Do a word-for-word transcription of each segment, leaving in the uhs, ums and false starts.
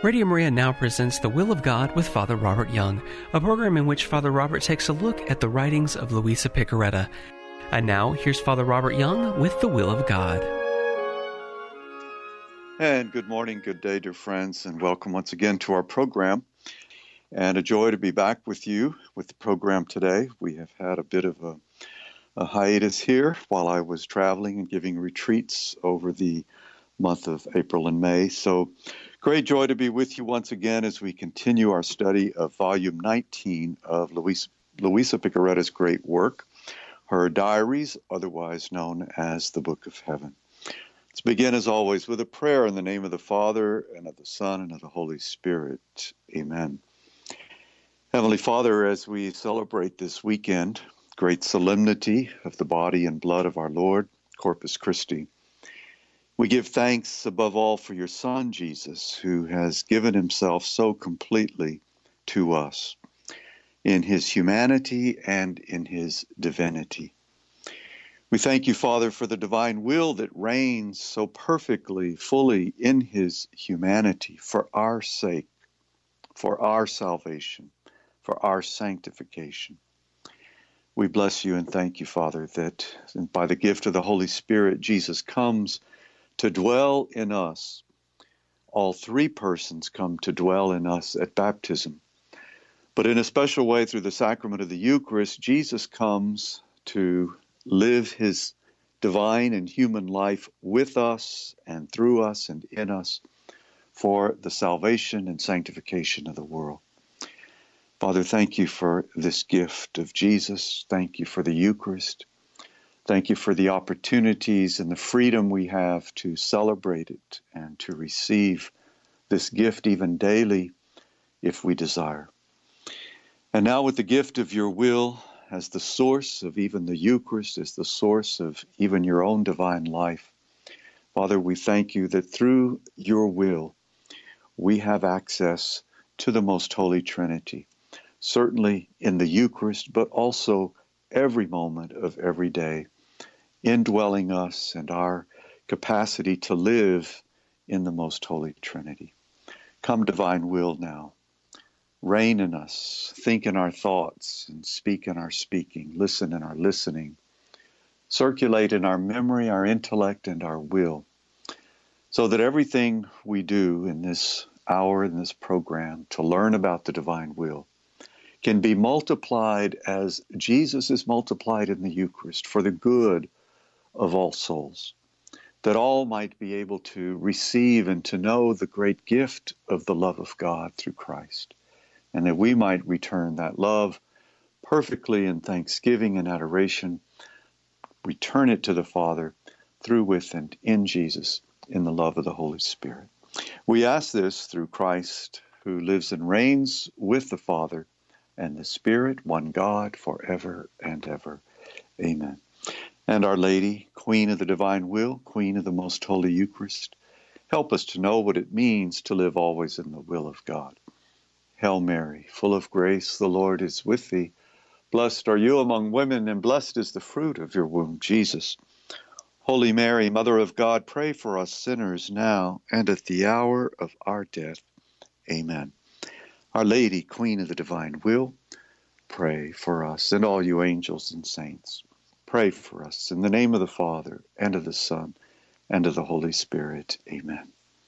Radio Maria now presents The Will of God with Father Robert Young, a program in which Father Robert takes a look at the writings of Luisa Piccarreta. And now, here's Father Robert Young with The Will of God. And good morning, good day, dear friends, and welcome once again to our program. And a joy to be back with you with the program today. We have had a bit of a, a hiatus here while I was traveling and giving retreats over the month of April and May. So great joy to be with you once again as we continue our study of volume nineteen of Luisa, Luisa Piccarreta's great work, her diaries, otherwise known as the Book of Heaven. Let's begin, as always, with a prayer in the name of the Father, and of the Son, and of the Holy Spirit. Amen. Heavenly Father, as we celebrate this weekend, great solemnity of the body and blood of our Lord, Corpus Christi, we give thanks above all for your Son, Jesus, who has given himself so completely to us in his humanity and in his divinity. We thank you, Father, for the divine will that reigns so perfectly, fully in his humanity for our sake, for our salvation, for our sanctification. We bless you and thank you, Father, that by the gift of the Holy Spirit, Jesus comes to dwell in us. All three persons come to dwell in us at baptism. But in a special way, through the sacrament of the Eucharist, Jesus comes to live his divine and human life with us and through us and in us for the salvation and sanctification of the world. Father, thank you for this gift of Jesus. Thank you for the Eucharist. Thank you for the opportunities and the freedom we have to celebrate it and to receive this gift even daily if we desire. And now with the gift of your will as the source of even the Eucharist, as the source of even your own divine life, Father, we thank you that through your will we have access to the most holy Trinity, certainly in the Eucharist, but also every moment of every day, indwelling us and our capacity to live in the most holy Trinity. Come, divine will, now. Reign in us, think in our thoughts, and speak in our speaking, listen in our listening, circulate in our memory, our intellect, and our will, so that everything we do in this hour, in this program, to learn about the divine will, can be multiplied as Jesus is multiplied in the Eucharist for the good of all souls, that all might be able to receive and to know the great gift of the love of God through Christ, and that we might return that love perfectly in thanksgiving and adoration, return it to the Father through, with, and in Jesus, in the love of the Holy Spirit. We ask this through Christ, who lives and reigns with the Father and the Spirit, one God, forever and ever. Amen. And Our Lady, Queen of the Divine Will, Queen of the Most Holy Eucharist, help us to know what it means to live always in the will of God. Hail Mary, full of grace, the Lord is with thee. Blessed are you among women, and blessed is the fruit of your womb, Jesus. Holy Mary, Mother of God, pray for us sinners now and at the hour of our death. Amen. Our Lady, Queen of the Divine Will, pray for us, and all you angels and saints. Pray for us in the name of the Father, and of the Son, and of the Holy Spirit. Amen.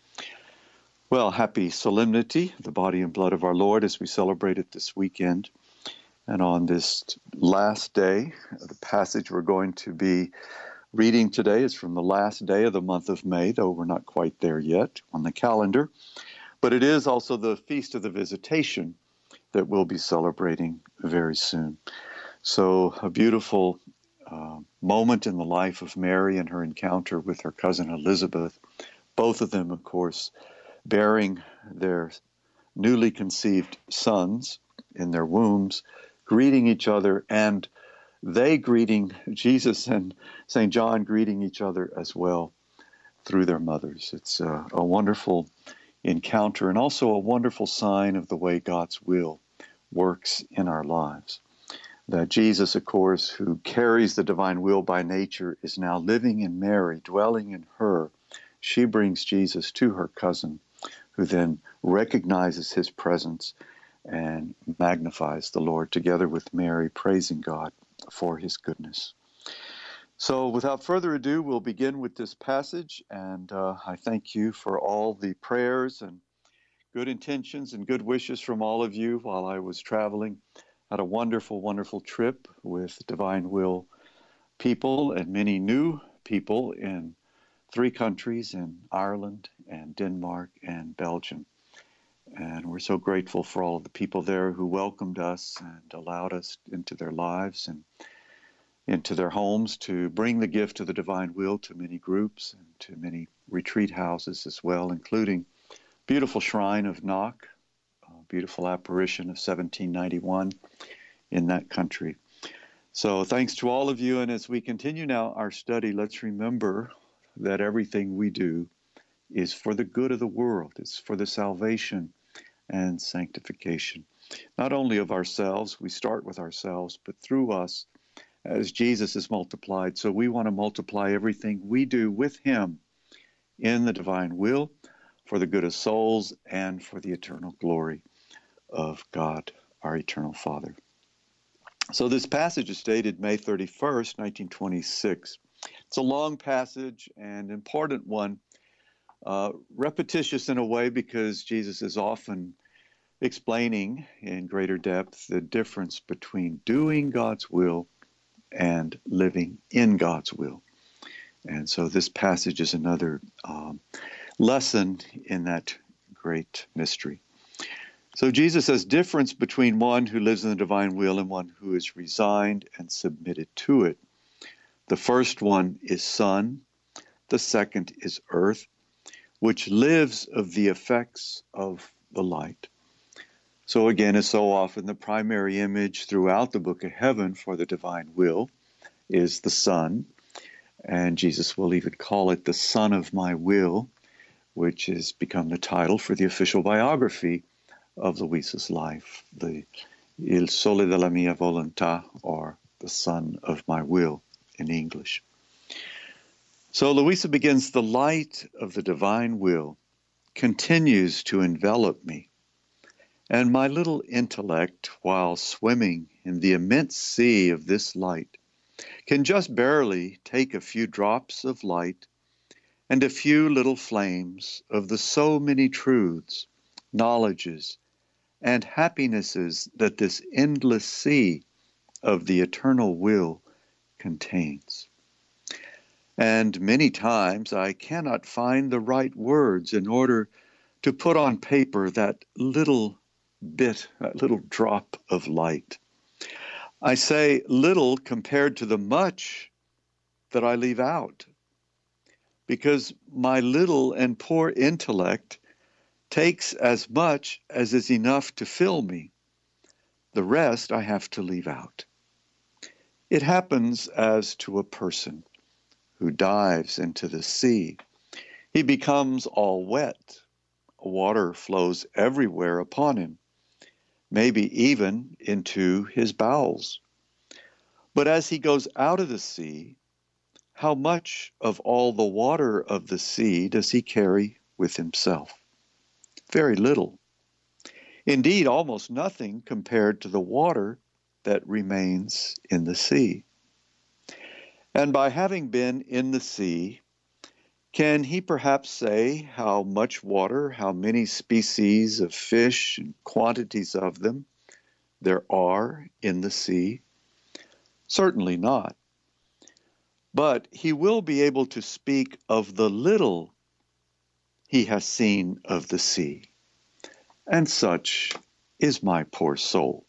Well, happy solemnity, the body and blood of our Lord, as we celebrate it this weekend. And on this last day, the passage we're going to be reading today is from the last day of the month of May, though we're not quite there yet on the calendar. But it is also the Feast of the Visitation that we'll be celebrating very soon. So a beautiful uh, moment in the life of Mary and her encounter with her cousin Elizabeth, both of them, of course, bearing their newly conceived sons in their wombs, greeting each other, and they greeting Jesus and Saint John greeting each other as well through their mothers. It's a, a wonderful encounter and also a wonderful sign of the way God's will works in our lives. That Jesus, of course, who carries the divine will by nature, is now living in Mary, dwelling in her. She brings Jesus to her cousin, who then recognizes his presence and magnifies the Lord together with Mary, praising God for his goodness. So without further ado, we'll begin with this passage, and uh, I thank you for all the prayers and good intentions and good wishes from all of you while I was traveling. Had a wonderful, wonderful trip with Divine Will people and many new people in three countries, in Ireland and Denmark and Belgium. And we're so grateful for all of the people there who welcomed us and allowed us into their lives and into their homes to bring the gift of the Divine Will to many groups and to many retreat houses as well, including beautiful shrine of Knock, a beautiful apparition of seventeen ninety-one in that country. So thanks to all of you, and as we continue now our study, let's remember that everything we do is for the good of the world. It's for the salvation and sanctification, not only of ourselves, we start with ourselves, but through us, as Jesus is multiplied. So we want to multiply everything we do with him in the divine will for the good of souls and for the eternal glory of God, our eternal Father. So this passage is dated May thirty-first, nineteen twenty-six. It's a long passage and important one, uh, repetitious in a way because Jesus is often explaining in greater depth the difference between doing God's will and living in God's will. And so this passage is another um, lesson in that great mystery. So Jesus says, difference between one who lives in the divine will and one who is resigned and submitted to it. The first one is sun, the second is earth, which lives of the effects of the light. So again, as so often, the primary image throughout the book of heaven for the divine will is the sun. And Jesus will even call it the Son of My Will, which has become the title for the official biography of Luisa's life, the Il Sole della Mia Volontà, or the Son of My Will in English. So Luisa begins, the light of the divine will continues to envelop me, and my little intellect, while swimming in the immense sea of this light, can just barely take a few drops of light and a few little flames of the so many truths, knowledges, and happinesses that this endless sea of the eternal will contains. And many times I cannot find the right words in order to put on paper that little bit, that little drop of light. I say little compared to the much that I leave out, because my little and poor intellect takes as much as is enough to fill me. The rest I have to leave out. It happens as to a person who dives into the sea. He becomes all wet. Water flows everywhere upon him, maybe even into his bowels. But as he goes out of the sea, how much of all the water of the sea does he carry with himself? Very little. Indeed, almost nothing compared to the water that remains in the sea. And by having been in the sea, can he perhaps say how much water, how many species of fish and quantities of them there are in the sea? Certainly not. But he will be able to speak of the little he has seen of the sea. And such is my poor soul.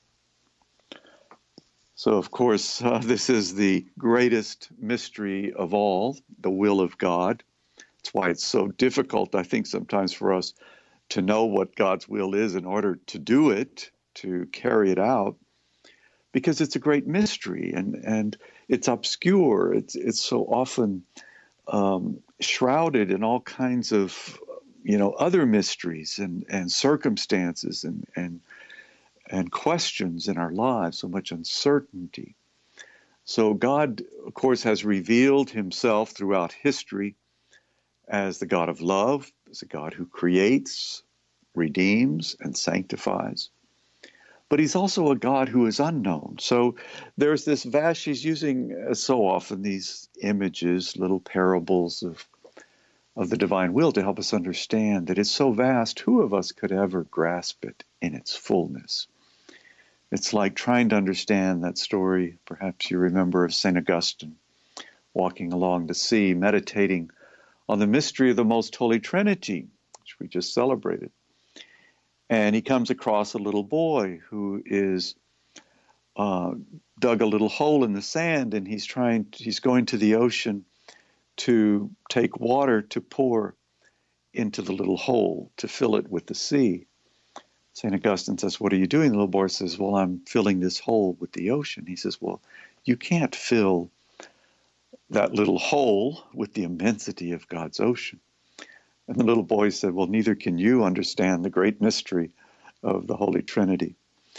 So, of course, uh, this is the greatest mystery of all, the will of God. That's why it's so difficult, I think, sometimes for us to know what God's will is in order to do it, to carry it out, because it's a great mystery and, and it's obscure. It's, it's so often um, shrouded in all kinds of, you know, other mysteries and, and circumstances and, and and questions in our lives, so much uncertainty. So God, of course, has revealed himself throughout history as the God of love, as a God who creates, redeems and sanctifies. But he's also a God who is unknown. So there's this vast, she's using uh, so often these images, little parables of, of the divine will to help us understand that it's so vast, who of us could ever grasp it in its fullness? It's like trying to understand that story, perhaps you remember, of Saint Augustine walking along the sea, meditating on the mystery of the Most Holy Trinity, which we just celebrated. And he comes across a little boy who is uh, dug a little hole in the sand, and he's trying. He's going to the ocean to take water to pour into the little hole to fill it with the sea. Saint Augustine says, "What are you doing?" The little boy says, "Well, I'm filling this hole with the ocean." He says, "Well, you can't fill that little hole with the immensity of God's ocean." And the little boy said, "Well, neither can you understand the great mystery of the Holy Trinity."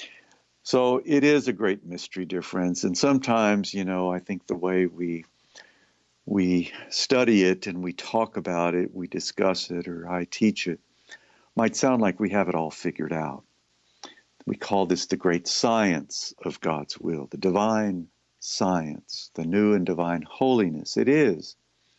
So it is a great mystery, dear friends. And sometimes, you know, I think the way we we study it and we talk about it, we discuss it, or I teach it, might sound like we have it all figured out. We call this the great science of God's will, the divine science, the new and divine holiness. It is.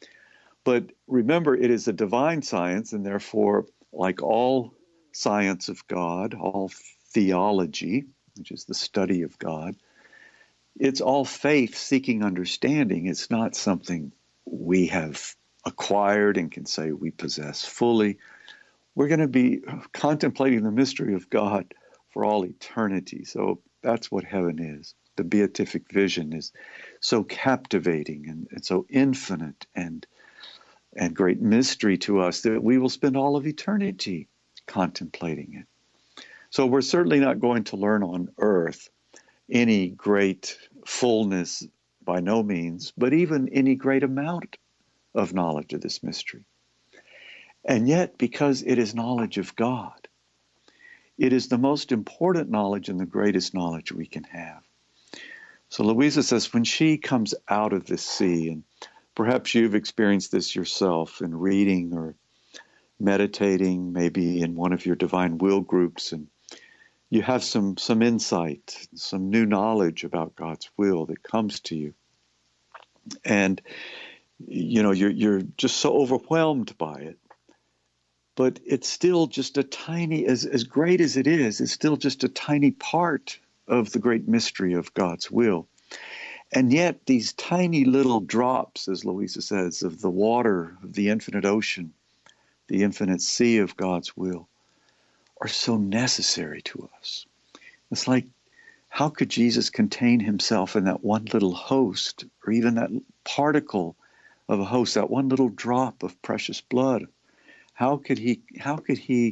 But remember, it is a divine science, and therefore, like all science of God, all theology, which is the study of God, it's all faith seeking understanding. It's not something we have acquired and can say we possess fully. We're going to be contemplating the mystery of God for all eternity. So that's what heaven is. The beatific vision is so captivating and, and so infinite and and great mystery to us that we will spend all of eternity contemplating it. So we're certainly not going to learn on earth any great fullness, by no means, but even any great amount of knowledge of this mystery. And yet, because it is knowledge of God, it is the most important knowledge and the greatest knowledge we can have. So Louisa says, when she comes out of this sea, and perhaps you've experienced this yourself in reading or meditating, maybe in one of your divine will groups, and you have some, some insight, some new knowledge about God's will that comes to you. And, you know, you're, you're just so overwhelmed by it. But it's still just a tiny, as, as great as it is, it's still just a tiny part of the great mystery of God's will. And yet these tiny little drops, as Louisa says, of the water of the infinite ocean, the infinite sea of God's will, are so necessary to us. It's like, how could Jesus contain himself in that one little host, or even that particle of a host, that one little drop of precious blood? How could he, how could he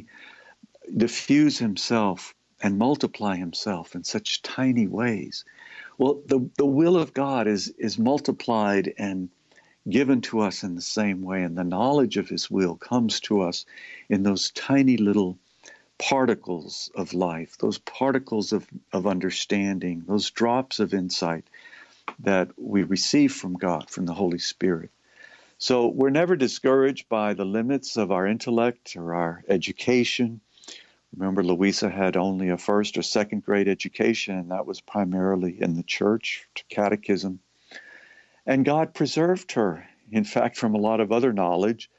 diffuse himself and multiply himself in such tiny ways? Well, the, the will of God is, is multiplied and given to us in the same way, and the knowledge of his will comes to us in those tiny little particles of life, those particles of, of understanding, those drops of insight that we receive from God, from the Holy Spirit. So we're never discouraged by the limits of our intellect or our education. Remember, Louisa had only a first or second grade education, and that was primarily in the church, catechism. And God preserved her, in fact, from a lot of other knowledge,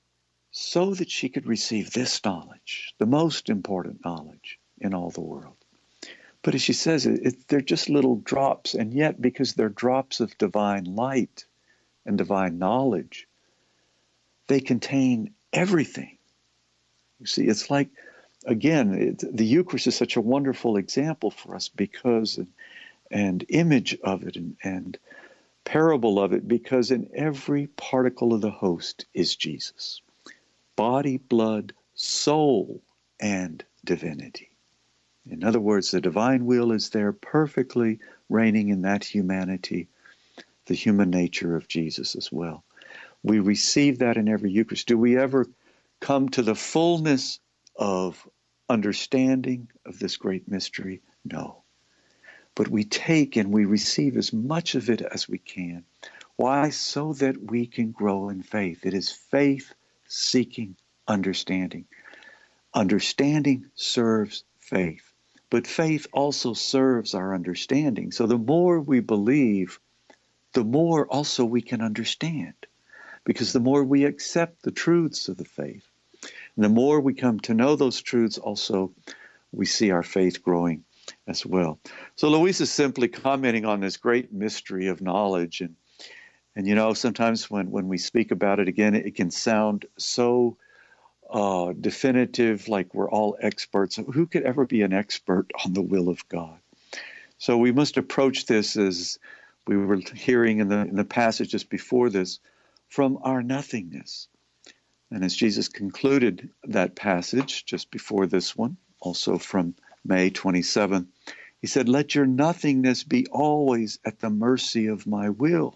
so that she could receive this knowledge, the most important knowledge in all the world. But as she says, it, it, they're just little drops, and yet because they're drops of divine light and divine knowledge, they contain everything. You see, it's like, again, it, the Eucharist is such a wonderful example for us because, and, and image of it, and, and parable of it, because in every particle of the host is Jesus. Body, blood, soul, and divinity. In other words, the divine will is there perfectly reigning in that humanity, the human nature of Jesus as well. We receive that in every Eucharist. Do we ever come to the fullness of understanding of this great mystery? No. But we take and we receive as much of it as we can. Why? So that we can grow in faith. It is faith seeking understanding. Understanding serves faith, but faith also serves our understanding. So the more we believe, the more also we can understand, because the more we accept the truths of the faith, and the more we come to know those truths, also we see our faith growing as well. So Louise is simply commenting on this great mystery of knowledge. And, and you know, sometimes when, when we speak about it again, it can sound so uh, definitive, like we're all experts. Who could ever be an expert on the will of God? So we must approach this, as we were hearing in the, in the passage just before this, from our nothingness. And as Jesus concluded that passage just before this one, also from May twenty-seventh, he said, "Let your nothingness be always at the mercy of my will,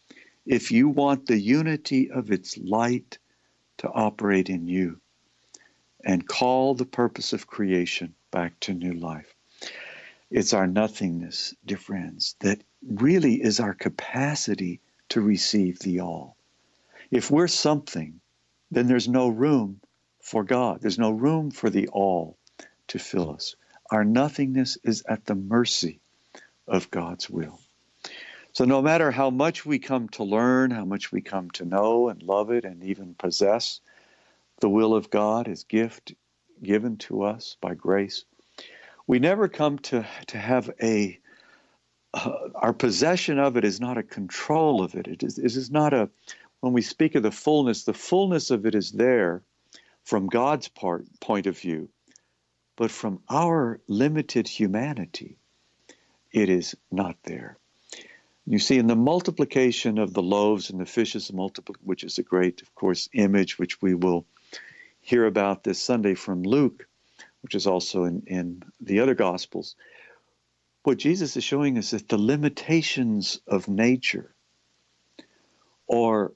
if you want the unity of its light to operate in you and call the purpose of creation back to new life." It's our nothingness, dear friends, that really is our capacity to receive the all. If we're something, then there's no room for God. There's no room for the all to fill us. Our nothingness is at the mercy of God's will. So no matter how much we come to learn, how much we come to know and love it and even possess the will of God as gift given to us by grace, we never come to, to have a, uh, our possession of it is not a control of it. It is, it is not a, when we speak of the fullness, the fullness of it is there from God's part, point of view. But from our limited humanity, it is not there. You see, in the multiplication of the loaves and the fishes, multiply, which is a great, of course, image, which we will hear about this Sunday from Luke, which is also in, in the other Gospels, what Jesus is showing us is that the limitations of nature are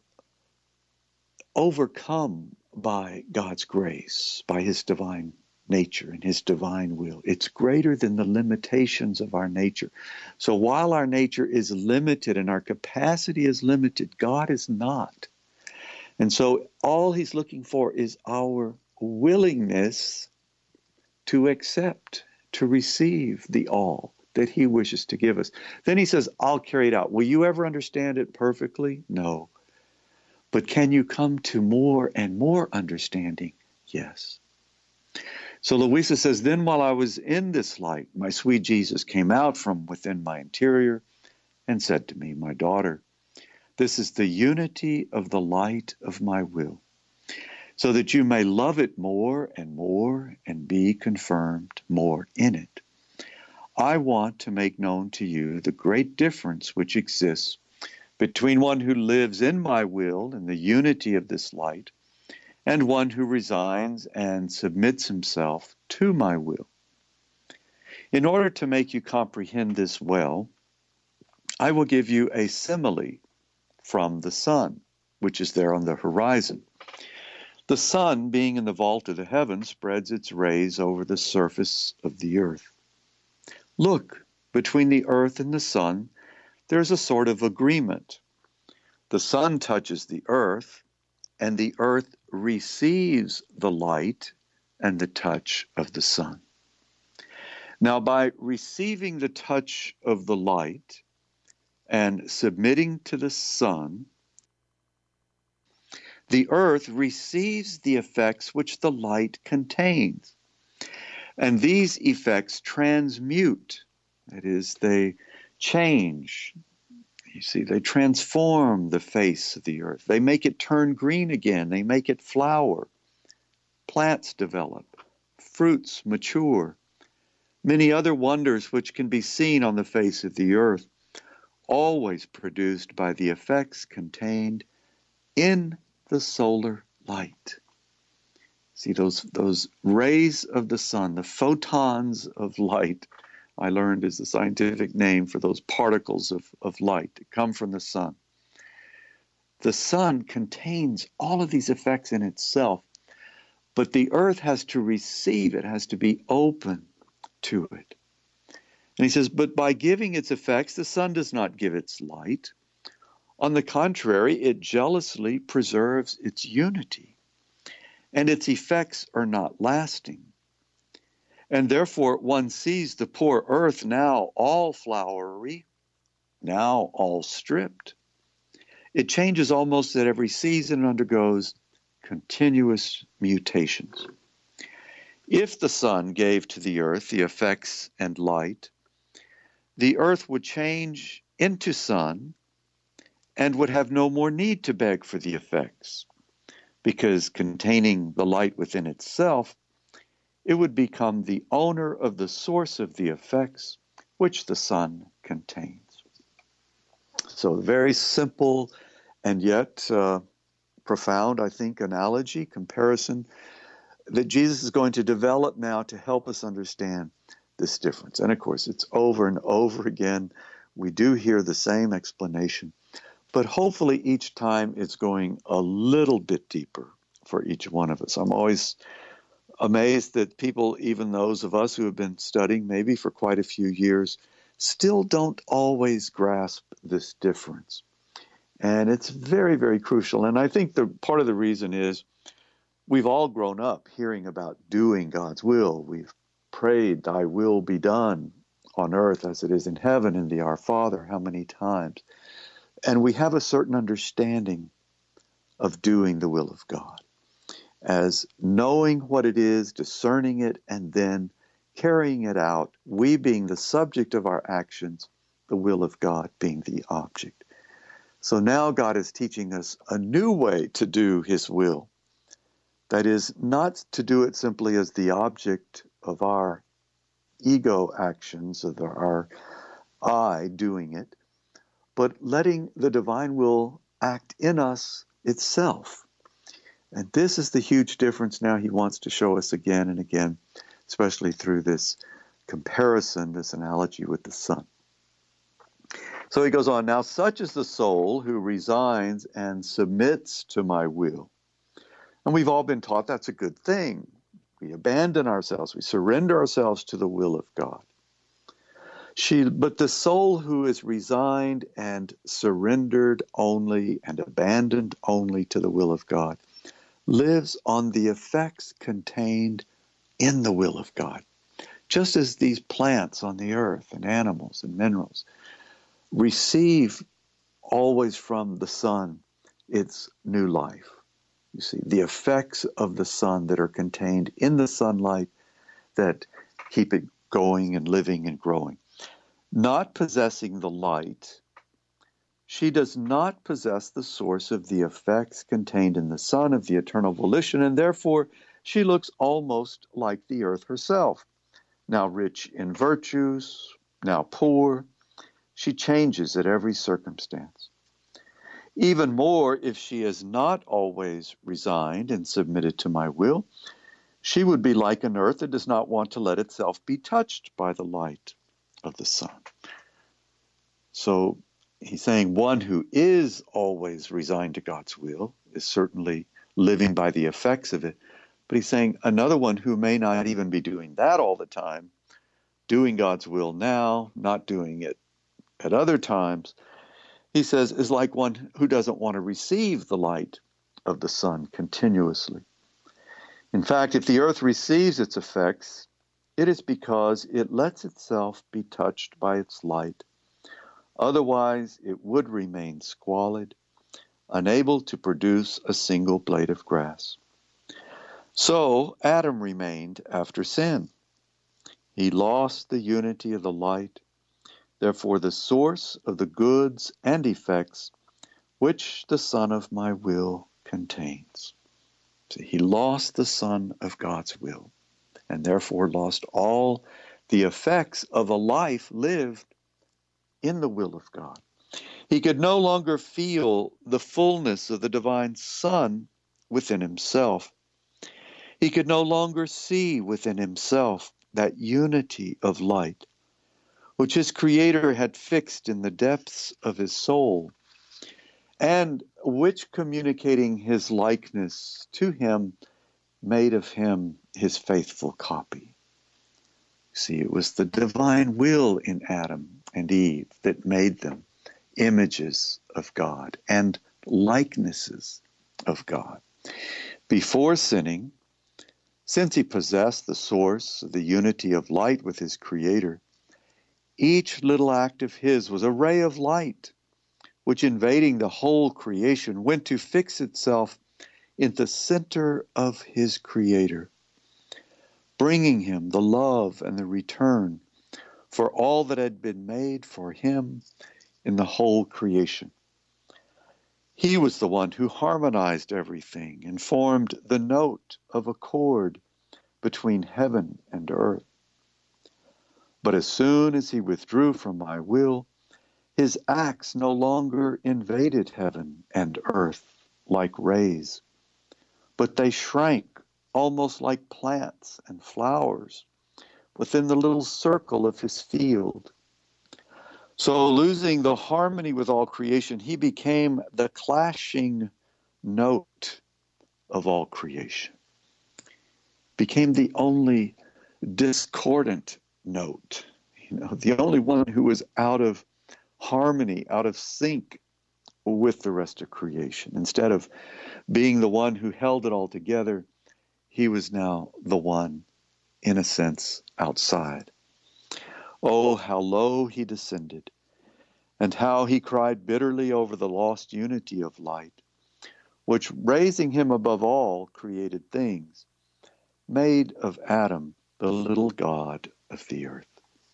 overcome by God's grace, by his divine nature and his divine will. It's greater than the limitations of our nature. So while our nature is limited and our capacity is limited, God is not. And so all he's looking for is our willingness to accept, to receive the all that he wishes to give us. Then he says, I'll carry it out. Will you ever understand it perfectly? No. But can you come to more and more understanding? Yes. So Louisa says, then while I was in this light, my sweet Jesus came out from within my interior and said to me, my daughter, this is the unity of the light of my will, so that you may love it more and more and be confirmed more in it. I want to make known to you the great difference which exists between one who lives in my will in the unity of this light and one who resigns and submits himself to my will. In order to make you comprehend this well, I will give you a simile from the sun, which is there on the horizon. The sun, being in the vault of the heaven, spreads its rays over the surface of the earth. Look, between the earth and the sun, there is a sort of agreement. The sun touches the earth, and the earth receives the light and the touch of the sun. Now, by receiving the touch of the light and submitting to the sun, the earth receives the effects which the light contains. And these effects transmute, that is, they change. You see, they transform the face of the earth. They make it turn green again. They make it flower. Plants develop. Fruits mature. Many other wonders which can be seen on the face of the earth, always produced by the effects contained in the solar light. See, those, those rays of the sun, the photons of light, I learned is the scientific name for those particles of, of light that come from the sun. The sun contains all of these effects in itself, but the earth has to receive it, has to be open to it. And he says, but by giving its effects, the sun does not give its light. On the contrary, it jealously preserves its unity. and its effects are not lasting. And therefore one sees the poor earth now all flowery, now all stripped. It changes almost at every season and undergoes continuous mutations. If the sun gave to the earth the effects and light, the earth would change into sun and would have no more need to beg for the effects, because containing the light within itself, it would become the owner of the source of the effects which the sun contains. So, very simple and yet uh, profound, I think, analogy, comparison that Jesus is going to develop now to help us understand this difference. And of course, it's over and over again. We do hear the same explanation, but hopefully each time it's going a little bit deeper for each one of us. I'm always amazed that people, even those of us who have been studying maybe for quite a few years, still don't always grasp this difference. And it's very, very crucial. And I think the part of the reason is we've all grown up hearing about doing God's will. We've prayed, thy will be done on earth as it is in heaven, in the Our Father, how many times. And we have a certain understanding of doing the will of God as knowing what it is, discerning it, and then carrying it out, we being the subject of our actions, the will of God being the object. So now God is teaching us a new way to do his will. That is, not to do it simply as the object of our ego actions, of our I doing it, but letting the divine will act in us itself. And this is the huge difference now he wants to show us again and again, especially through this comparison, this analogy with the sun. So he goes on, now such is the soul who resigns and submits to my will. And we've all been taught that's a good thing. We abandon ourselves, we surrender ourselves to the will of God. She, but the soul who is resigned and surrendered only and abandoned only to the will of God lives on the effects contained in the will of God. Just as these plants on the earth and animals and minerals receive always from the sun its new life. You see, the effects of the sun that are contained in the sunlight that keep it going and living and growing. Not possessing the light, she does not possess the source of the effects contained in the sun of the eternal volition, and therefore she looks almost like the earth herself. Now rich in virtues, now poor, she changes at every circumstance. Even more, if she is not always resigned and submitted to my will, she would be like an earth that does not want to let itself be touched by the light of the sun. So he's saying one who is always resigned to God's will is certainly living by the effects of it. But he's saying another one who may not even be doing that all the time, doing God's will now, not doing it at other times, he says, is like one who doesn't want to receive the light of the sun continuously. In fact, if the earth receives its effects, it is because it lets itself be touched by its light. Otherwise, it would remain squalid, unable to produce a single blade of grass. So Adam remained after sin. He lost the unity of the light. Therefore, the source of the goods and effects which the Son of my will contains. See, he lost the Son of God's will, and therefore lost all the effects of a life lived in the will of God. He could no longer feel the fullness of the divine Son within himself. He could no longer see within himself that unity of light, which his Creator had fixed in the depths of his soul, and which, communicating his likeness to him, made of him his faithful copy. See, it was the divine will in Adam and Eve that made them images of God and likenesses of God. Before sinning, since he possessed the source, the unity of light with his Creator, each little act of his was a ray of light, which invading the whole creation went to fix itself in the center of his Creator, bringing him the love and the return for all that had been made for him in the whole creation. He was the one who harmonized everything and formed the note of accord between heaven and earth. But as soon as he withdrew from my will, his acts no longer invaded heaven and earth like rays, but they shrank almost like plants and flowers within the little circle of his field. So losing the harmony with all creation, he became the clashing note of all creation, became the only discordant note, you know, the only one who was out of harmony, out of sync with the rest of creation. Instead of being the one who held it all together, he was now the one, in a sense, outside. Oh, how low he descended, and how he cried bitterly over the lost unity of light, which, raising him above all created things, made of Adam the little god of the earth.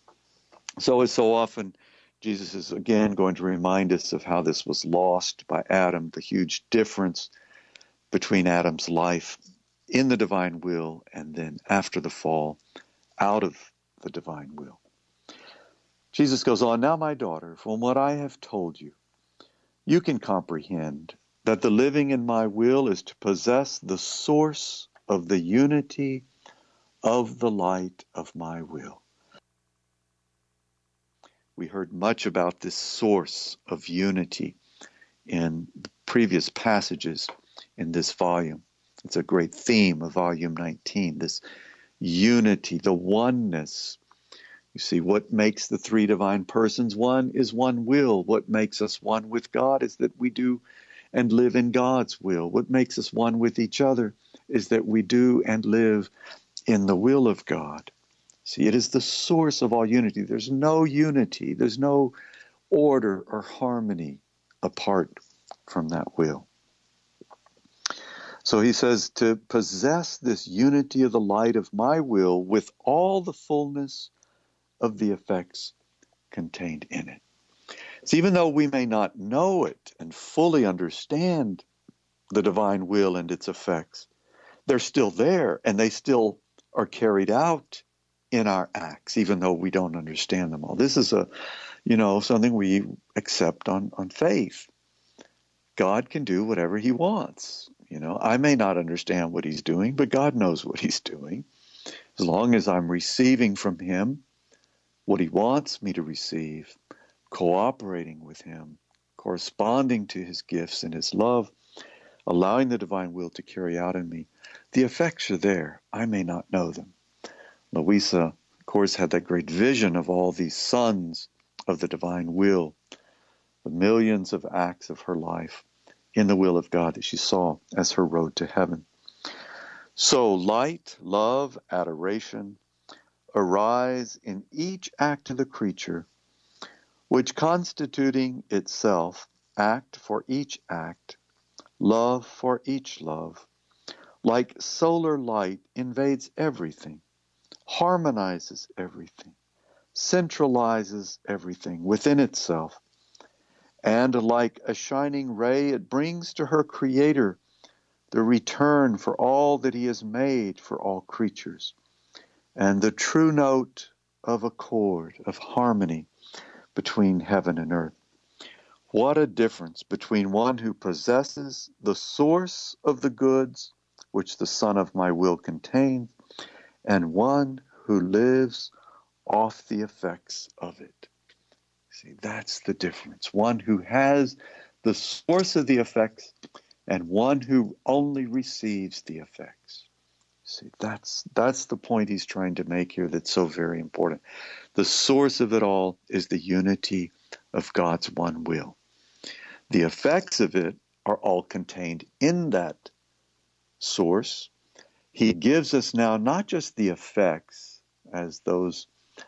So as so often, Jesus is again going to remind us of how this was lost by Adam, the huge difference between Adam's life in the divine will and then after the fall, out of the divine will. Jesus goes on, now my daughter, from what I have told you, you can comprehend that the living in my will is to possess the source of the unity of the light of my will. We heard much about this source of unity in the previous passages in this volume. It's a great theme of volume nineteen, this unity, the oneness. You see, what makes the three divine persons one is one will. What makes us one with God is that we do and live in God's will. What makes us one with each other is that we do and live in the will of God. See, it is the source of all unity. There's no unity, there's no order or harmony apart from that will. So he says, to possess this unity of the light of my will with all the fullness of the effects contained in it. So even though we may not know it and fully understand the divine will and its effects, they're still there and they still are carried out in our acts, even though we don't understand them all. This is a, you know, something we accept on, on faith. God can do whatever he wants. You know, I may not understand what he's doing, but God knows what he's doing. As long as I'm receiving from him what he wants me to receive, cooperating with him, corresponding to his gifts and his love, allowing the divine will to carry out in me, the effects are there. I may not know them. Louisa, of course, had that great vision of all these sons of the divine will, the millions of acts of her life in the will of God that she saw as her road to heaven. So light, love, adoration arise in each act of the creature, which constituting itself act for each act, love for each love, like solar light invades everything, harmonizes everything, centralizes everything within itself, and like a shining ray, it brings to her Creator the return for all that he has made for all creatures, and the true note of accord, of harmony between heaven and earth. What a difference between one who possesses the source of the goods which the Son of my will contains, and one who lives off the effects of it. See, that's the difference. One who has the source of the effects and one who only receives the effects. See, that's that's the point he's trying to make here that's so very important. The source of it all is the unity of God's one will. The effects of it are all contained in that source. He gives us now not just the effects as those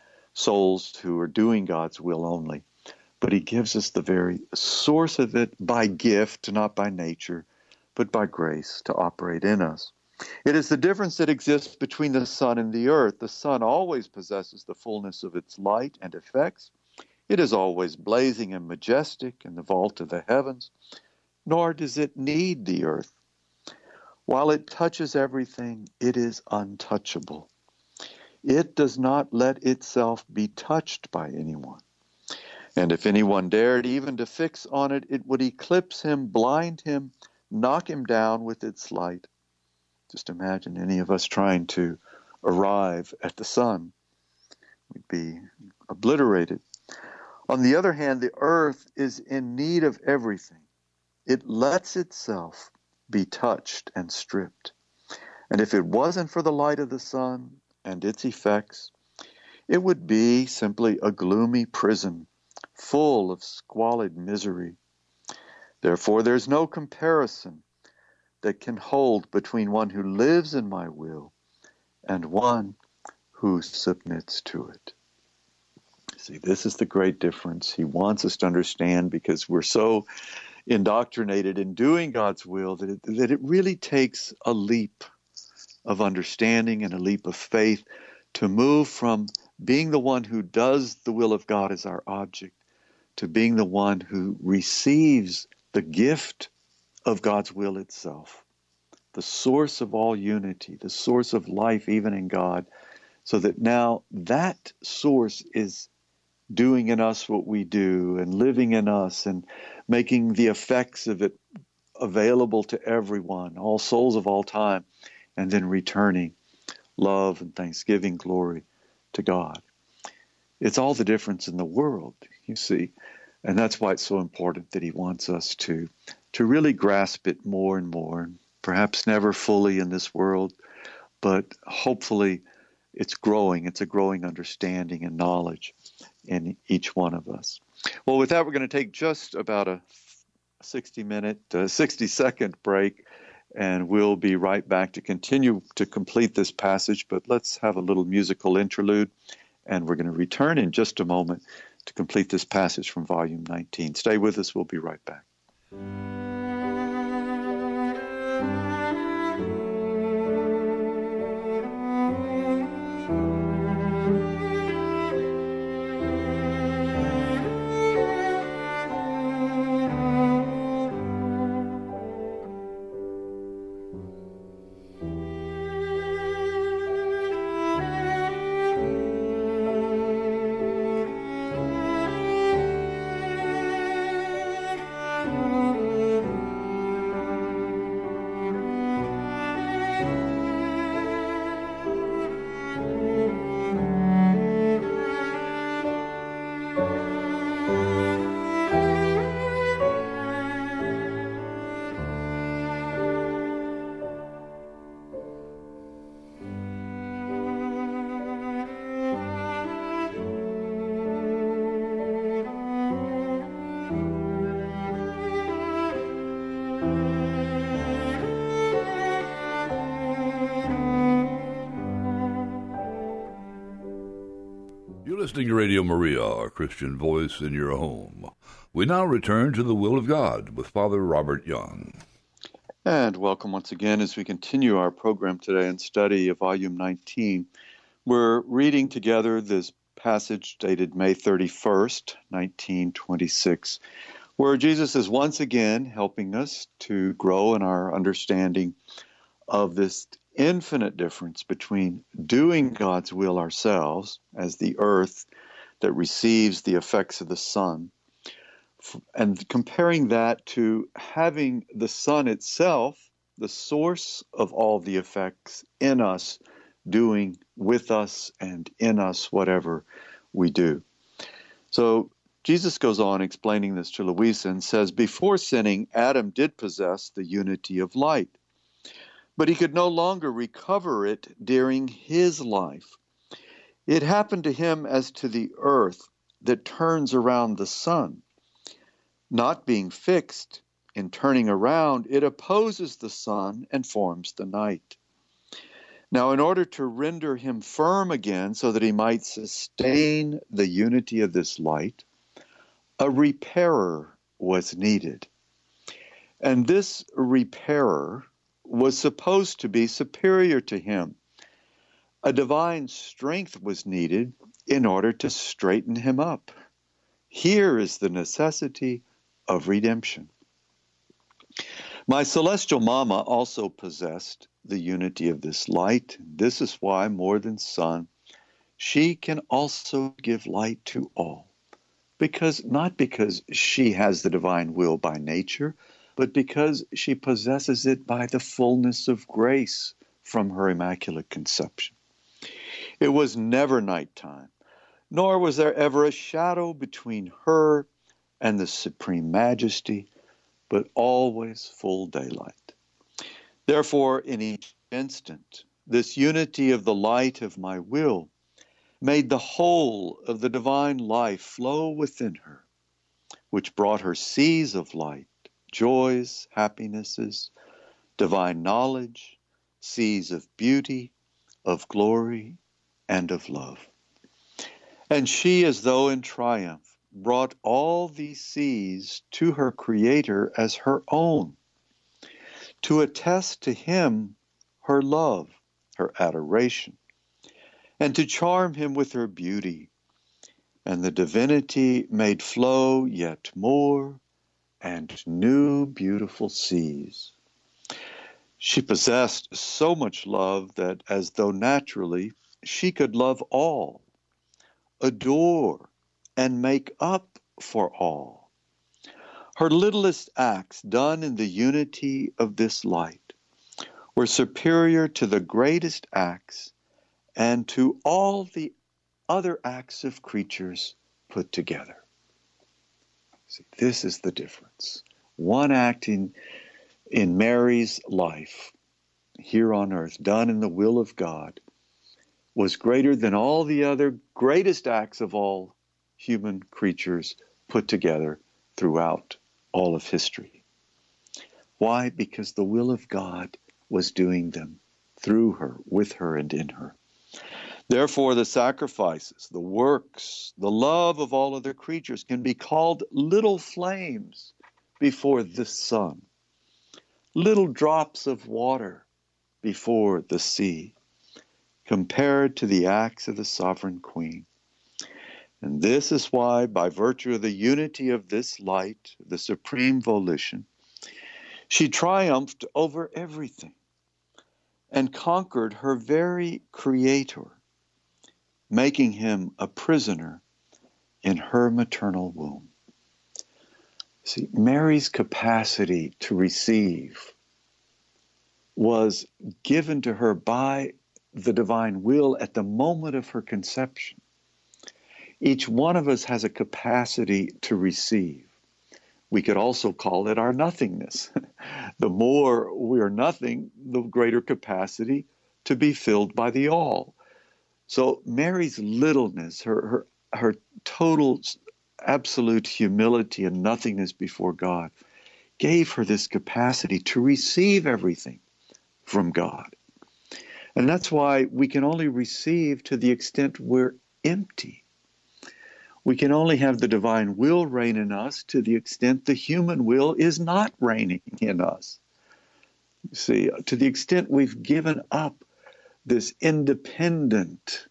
souls who are doing God's will only, but he gives us the very source of it by gift, not by nature, but by grace to operate in us. It is the difference that exists between the sun and the earth. The sun always possesses the fullness of its light and effects. It is always blazing and majestic in the vault of the heavens, nor does it need the earth. While it touches everything, it is untouchable. It does not let itself be touched by anyone. And if anyone dared even to fix on it, it would eclipse him, blind him, knock him down with its light. Just imagine any of us trying to arrive at the sun. We'd be obliterated. On the other hand, the earth is in need of everything. It lets itself be touched and stripped. And if it wasn't for the light of the sun and its effects, it would be simply a gloomy prison, full of squalid misery. Therefore, there's no comparison that can hold between one who lives in my will and one who submits to it. See, this is the great difference he wants us to understand, because we're so indoctrinated in doing God's will that it, that it really takes a leap of understanding and a leap of faith to move from being the one who does the will of God as our object to being the one who receives the gift of God's will itself, the source of all unity, the source of life even in God, so that now that source is doing in us what we do and living in us and making the effects of it available to everyone, all souls of all time, and then returning love and thanksgiving, glory to God. It's all the difference in the world, you see. And that's why it's so important that he wants us to, to really grasp it more and more, perhaps never fully in this world, but hopefully it's growing. It's a growing understanding and knowledge in each one of us. Well, with that, we're going to take just about a sixty-minute, uh, sixty-second break, and we'll be right back to continue to complete this passage. But let's have a little musical interlude, and we're going to return in just a moment to complete this passage from Volume nineteen. Stay with us. We'll be right back. Listening to Radio Maria, our Christian voice in your home. We now return to the Will of God with Father Robert Young. And welcome once again as we continue our program today and study of Volume nineteen. We're reading together this passage dated May thirty-first, nineteen twenty-six, where Jesus is once again helping us to grow in our understanding of this infinite difference between doing God's will ourselves as the earth that receives the effects of the sun, and comparing that to having the sun itself, the source of all the effects in us, doing with us and in us whatever we do. So Jesus goes on explaining this to Louisa and says, before sinning, Adam did possess the unity of light, but he could no longer recover it during his life. It happened to him as to the earth that turns around the sun. Not being fixed, In turning around, it opposes the sun and forms the night. Now, in order to render him firm again so that he might sustain the unity of this light, a repairer was needed. And this repairer was supposed to be superior to him. A divine strength was needed in order to straighten him up. Here is the necessity of redemption. My celestial mama also possessed the unity of this light. This is why, more than sun, she can also give light to all. Because, not because she has the divine will by nature, but because she possesses it by the fullness of grace from her Immaculate Conception. It was never nighttime, nor was there ever a shadow between her and the Supreme Majesty, but always full daylight. Therefore, in each instant, this unity of the light of my will made the whole of the divine life flow within her, which brought her seas of light, joys, happinesses, divine knowledge, seas of beauty, of glory, and of love. And she, as though in triumph, brought all these seas to her Creator as her own, to attest to him her love, her adoration, and to charm him with her beauty. And the divinity made flow yet more and new beautiful seas. She possessed so much love that, as though naturally, she could love all, adore, and make up for all. Her littlest acts, done in the unity of this light, were superior to the greatest acts and to all the other acts of creatures put together. See, this is the difference. One act in, in Mary's life here on earth, done in the will of God, was greater than all the other greatest acts of all human creatures put together throughout all of history. Why? Because the will of God was doing them through her, with her, and in her. Therefore, the sacrifices, the works, the love of all other creatures can be called little flames before the sun, little drops of water before the sea, compared to the acts of the sovereign queen. And this is why, by virtue of the unity of this light, the supreme volition, she triumphed over everything and conquered her very Creator, making him a prisoner in her maternal womb. See, Mary's capacity to receive was given to her by the divine will at the moment of her conception. Each one of us has a capacity to receive. We could also call it our nothingness. The more we are nothing, the greater capacity to be filled by the all. So Mary's littleness, her, her, her total absolute humility and nothingness before God, gave her this capacity to receive everything from God. And that's why we can only receive to the extent we're empty. We can only have the divine will reign in us to the extent the human will is not reigning in us. You see, to the extent we've given up this independent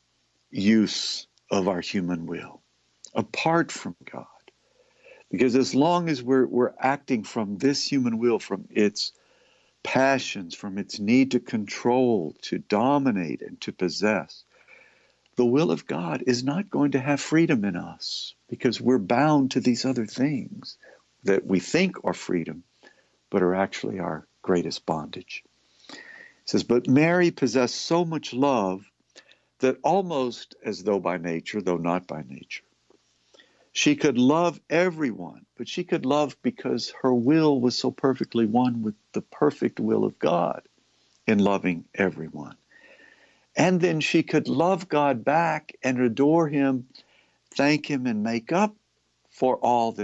use of our human will, apart from God. Because as long as we're, we're acting from this human will, from its passions, from its need to control, to dominate, and to possess, the will of God is not going to have freedom in us, because we're bound to these other things that we think are freedom, but are actually our greatest bondage. It says, but Mary possessed so much love that almost as though by nature, though not by nature, she could love everyone, but she could love because her will was so perfectly one with the perfect will of God in loving everyone. And then she could love God back and adore him, thank him, and make up for all that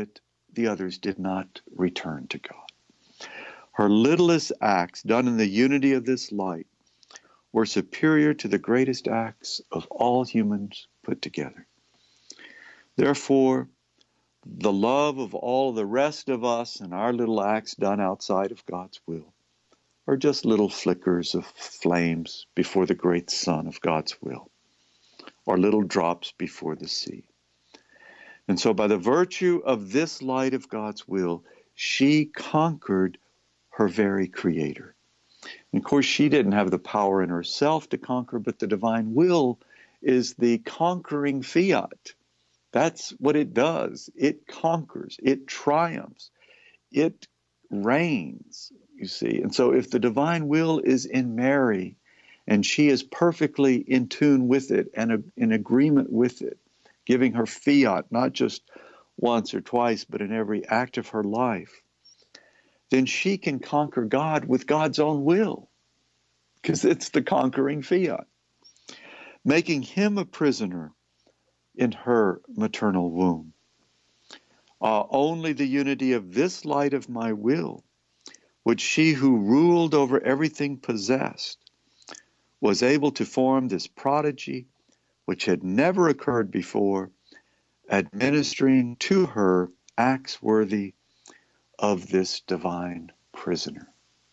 the others did not return to God. Her littlest acts done in the unity of this light were superior to the greatest acts of all humans put together. Therefore, the love of all the rest of us and our little acts done outside of God's will are just little flickers of flames before the great sun of God's will, or little drops before the sea. And so by the virtue of this light of God's will, she conquered her very creator. And of course, she didn't have the power in herself to conquer, but the divine will is the conquering fiat. That's what it does. It conquers. It triumphs. It reigns, you see. And so if the divine will is in Mary, and she is perfectly in tune with it and in agreement with it, giving her fiat, not just once or twice, but in every act of her life, then she can conquer God with God's own will, because it's the conquering fiat, making him a prisoner in her maternal womb. Uh, only the unity of this light of my will, which she who ruled over everything possessed, was able to form this prodigy, which had never occurred before, administering to her acts worthy of this divine prisoner.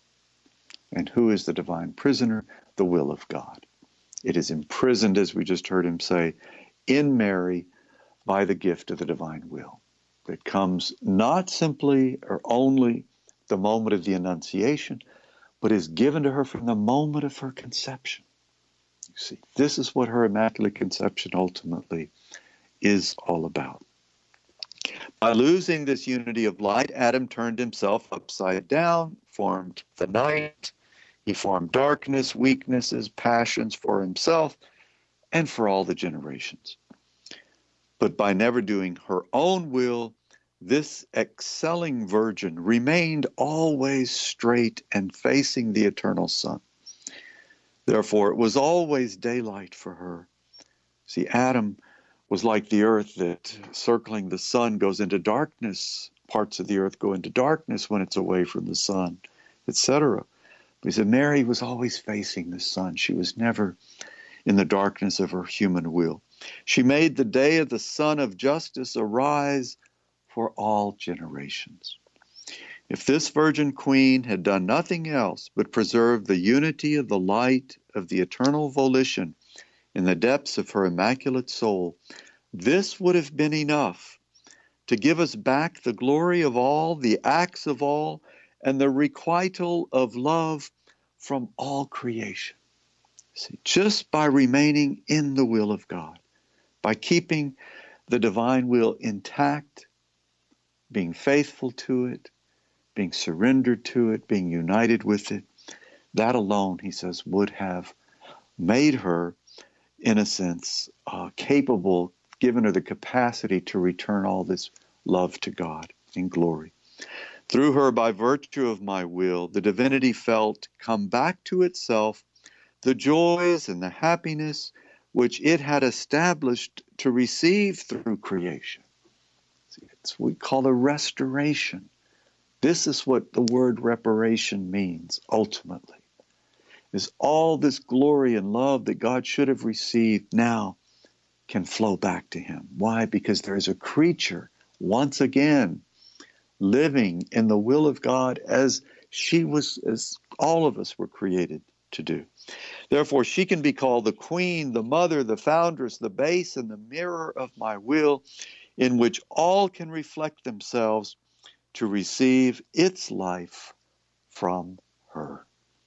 And who is the divine prisoner? The will of God. It is imprisoned, as we just heard him say, in Mary by the gift of the divine will that comes not simply or only the moment of the Annunciation, but is given to her from the moment of her conception. You see, this is what her Immaculate Conception ultimately is all about. By losing this unity of light, Adam turned himself upside down, formed the night. He formed darkness, weaknesses, passions for himself and for all the generations. But by never doing her own will, this excelling virgin remained always straight and facing the eternal sun. Therefore, it was always daylight for her. See, Adam was like the earth that, circling the sun, goes into darkness. Parts of the earth go into darkness when it's away from the sun, et cetera. But he said Mary was always facing the sun. She was never in the darkness of her human will. She made the day of the Sun of Justice arise for all generations. If this Virgin Queen had done nothing else but preserve the unity of the light of the eternal volition in the depths of her immaculate soul, this would have been enough to give us back the glory of all, the acts of all, and the requital of love from all creation. See, just by remaining in the will of God, by keeping the divine will intact, being faithful to it, being surrendered to it, being united with it, that alone, he says, would have made her, in a sense, uh, capable, given her the capacity to return all this love to God in glory. Through her, by virtue of my will, the divinity felt come back to itself the joys and the happiness which it had established to receive through creation. See, it's what we call a restoration. This is what the word reparation means, ultimately, is all this glory and love that God should have received now can flow back to him. Why? Because there is a creature, once again, living in the will of God as she was, as all of us were created to do. Therefore, she can be called the queen, the mother, the foundress, the base, and the mirror of my will, in which all can reflect themselves to receive its life from her.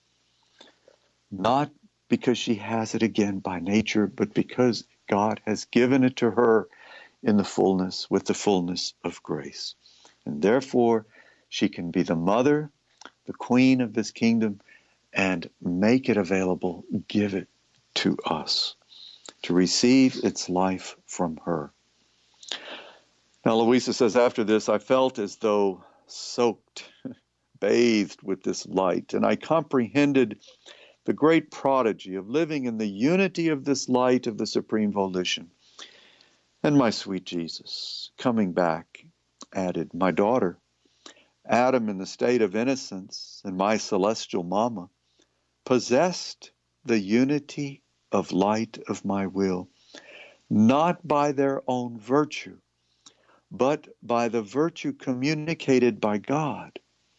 Not because she has it again by nature, but because God has given it to her in the fullness, with the fullness of grace. And therefore, she can be the mother, the queen of this kingdom, and make it available, give it to us, to receive its life from her. Now, Louisa says, after this, I felt as though soaked, bathed with this light, and I comprehended the great prodigy of living in the unity of this light of the supreme volition. And my sweet Jesus, coming back added, my daughter, Adam in the state of innocence and my celestial mama possessed the unity of light of my will, not by their own virtue, but by the virtue communicated by God.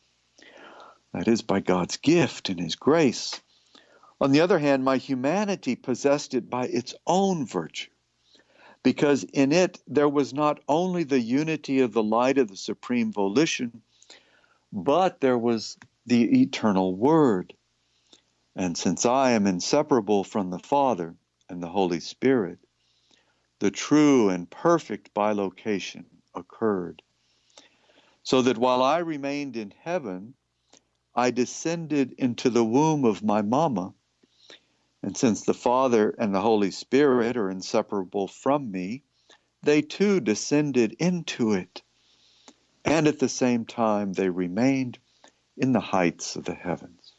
That is, by God's gift and His grace. On the other hand, my humanity possessed it by its own virtue, because in it there was not only the unity of the light of the supreme volition, but there was the eternal Word. And since I am inseparable from the Father and the Holy Spirit, the true and perfect bilocation occurred. So that while I remained in heaven, I descended into the womb of my mama. And since the Father and the Holy Spirit are inseparable from me, they too descended into it. And at the same time, they remained in the heights of the heavens.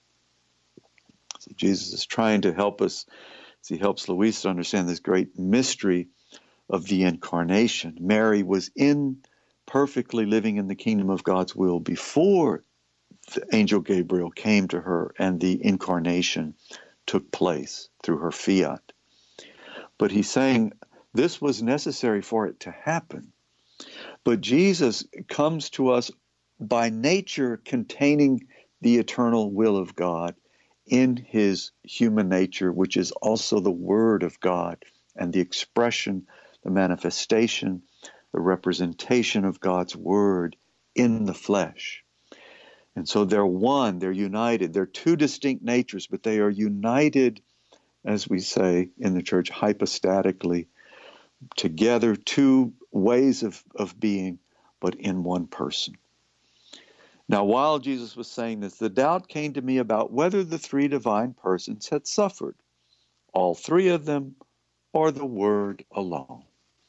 So Jesus is trying to help us, as he helps Luis to understand this great mystery of the incarnation. Mary was in perfectly living in the kingdom of God's will before the angel Gabriel came to her and the incarnation took place through her fiat. But he's saying this was necessary for it to happen. But Jesus comes to us by nature containing the eternal will of God in his human nature, which is also the Word of God and the expression, the manifestation, the representation of God's Word in the flesh. And so they're one, they're united. They're two distinct natures, but they are united, as we say in the church, hypostatically, together, two ways of, of being, but in one person. Now, while Jesus was saying this, the doubt came to me about whether the three divine persons had suffered, all three of them, or the Word alone.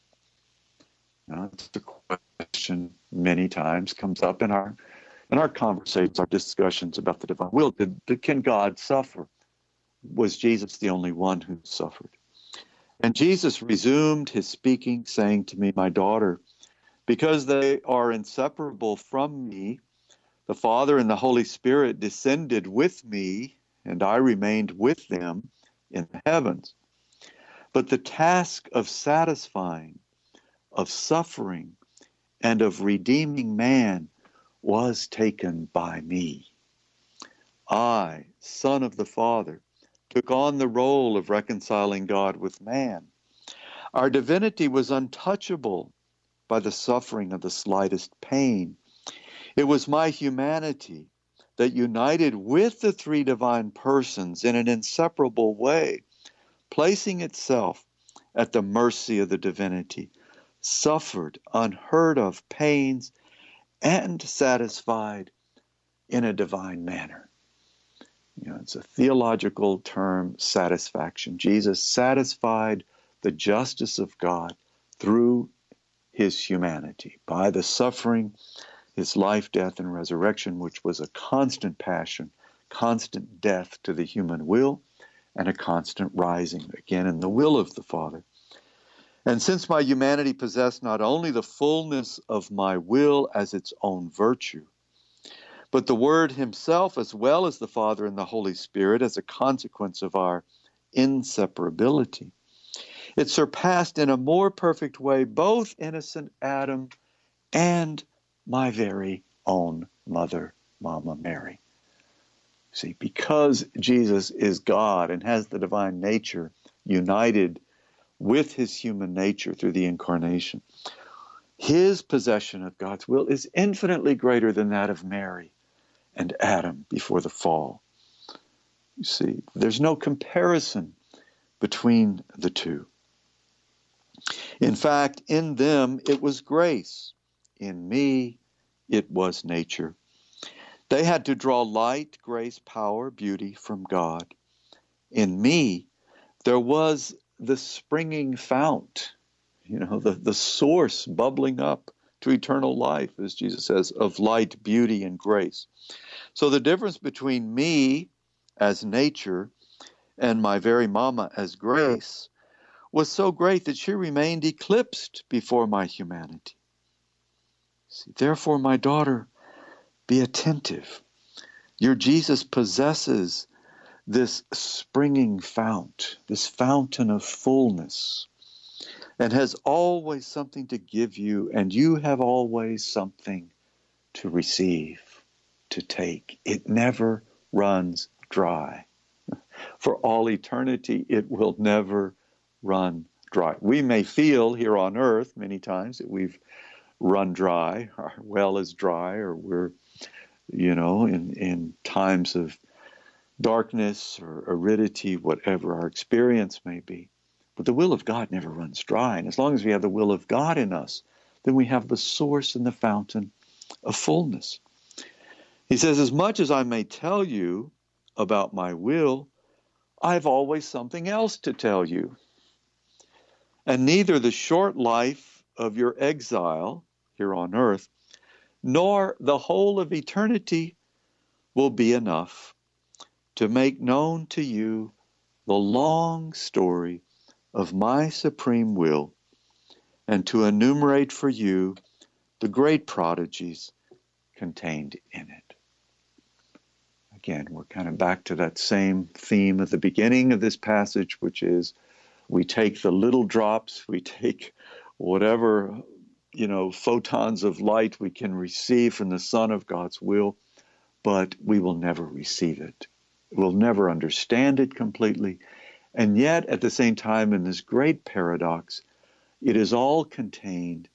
Now, it's a question many times comes up in our in our conversations, our discussions about the divine will. Did, did, can God suffer? Was Jesus the only one who suffered? And Jesus resumed his speaking, saying to me, my daughter, because they are inseparable from me, the Father and the Holy Spirit descended with me, and I remained with them in the heavens. But the task of satisfying, of suffering, and of redeeming man was taken by me. I, Son of the Father, took on the role of reconciling God with man. Our divinity was untouchable by the suffering of the slightest pain. It was my humanity that united with the three divine persons in an inseparable way, placing itself at the mercy of the divinity, suffered unheard of pains, and satisfied in a divine manner. You know, it's a theological term, satisfaction. Jesus satisfied the justice of God through his humanity, by the suffering, his life, death, and resurrection, which was a constant passion, constant death to the human will, and a constant rising, again, in the will of the Father. And since my humanity possessed not only the fullness of my will as its own virtue, but the Word himself, as well as the Father and the Holy Spirit, as a consequence of our inseparability, it surpassed in a more perfect way both innocent Adam and my very own mother, Mama Mary. See, because Jesus is God and has the divine nature united with his human nature through the incarnation, his possession of God's will is infinitely greater than that of Mary and Adam before the fall. You see, there's no comparison between the two. In fact, in them it was grace. In me it was nature. They had to draw light, grace, power, beauty from God. In me there was the springing fount, you know, the, the source bubbling up to eternal life, as Jesus says, of light, beauty, and grace. So the difference between me as nature and my very mama as grace was so great that she remained eclipsed before my humanity. Therefore, my daughter, be attentive. Your Jesus possesses this springing fount, this fountain of fullness, and has always something to give you, and you have always something to receive, to take. It never runs dry. For all eternity, it will never run dry. We may feel here on earth many times that we've run dry, our well is dry, or we're, you know, in, in times of darkness or aridity, whatever our experience may be. But the will of God never runs dry. And as long as we have the will of God in us, then we have the source and the fountain of fullness. He says, as much as I may tell you about my will, I've always something else to tell you. And neither the short life of your exile here on earth, nor the whole of eternity will be enough to make known to you the long story of my supreme will, and to enumerate for you the great prodigies contained in it. Again, we're kind of back to that same theme at the beginning of this passage, which is we take the little drops, we take whatever, you know, photons of light we can receive from the Son of God's will, but we will never receive it. We'll never understand it completely. And yet, at the same time, in this great paradox, it is all contained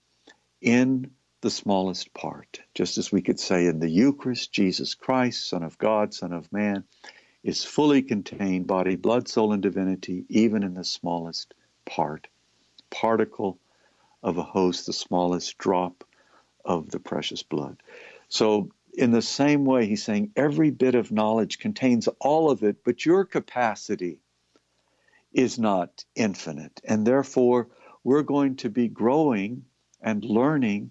in the smallest part. Just as we could say in the Eucharist, Jesus Christ, Son of God, Son of Man, is fully contained, body, blood, soul, and divinity, even in the smallest part, particle of a host, the smallest drop of the precious blood. So, in the same way, he's saying every bit of knowledge contains all of it, but your capacity is not infinite. And therefore, we're going to be growing and learning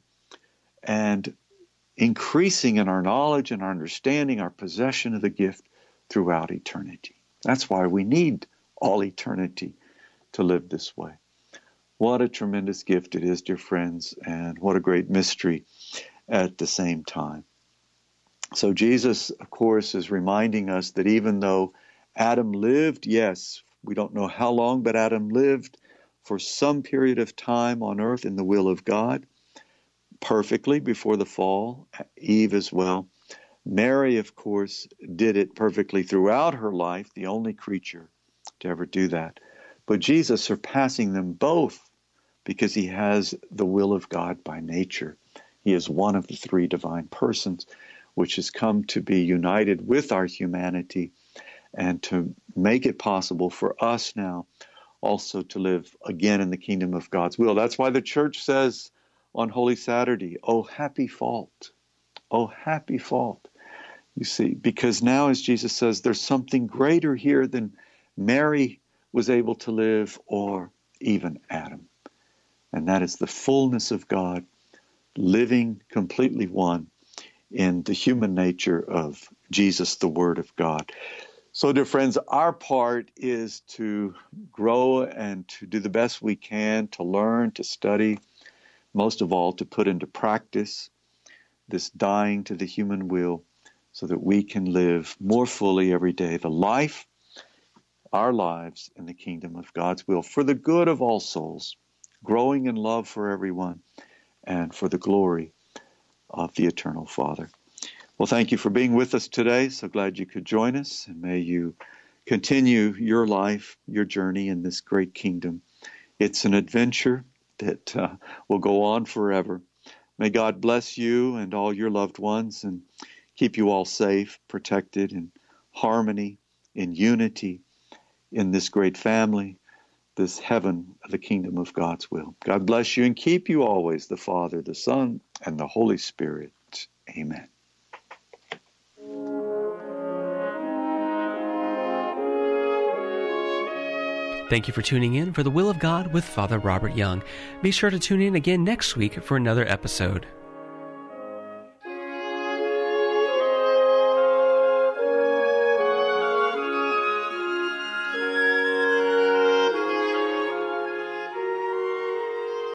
and increasing in our knowledge and our understanding, our possession of the gift throughout eternity. That's why we need all eternity to live this way. What a tremendous gift it is, dear friends, and what a great mystery at the same time. So Jesus, of course, is reminding us that even though Adam lived, yes, we don't know how long, but Adam lived for some period of time on earth in the will of God, perfectly before the fall, Eve as well. Mary, of course, did it perfectly throughout her life, the only creature to ever do that. But Jesus surpassing them both because he has the will of God by nature. He is one of the three divine persons, which has come to be united with our humanity and to make it possible for us now also to live again in the kingdom of God's will. That's why the church says on Holy Saturday, oh, happy fault, oh, happy fault. You see, because now, as Jesus says, there's something greater here than Mary was able to live or even Adam. And that is the fullness of God living completely one in the human nature of Jesus, the Word of God. So, dear friends, our part is to grow and to do the best we can, to learn, to study, most of all, to put into practice this dying to the human will so that we can live more fully every day the life, our lives in the kingdom of God's will for the good of all souls, growing in love for everyone, and for the glory of the eternal Father. Well, thank you for being with us today. So glad you could join us, and may you continue your life, your journey in this great kingdom. It's an adventure that uh, will go on forever. May God bless you and all your loved ones and keep you all safe, protected, in harmony, in unity, in this great family, this heaven of the kingdom of God's will. God bless you and keep you always, the Father, the Son, and the Holy Spirit. Amen. Thank you for tuning in for The Will of God with Father Robert Young. Be sure to tune in again next week for another episode.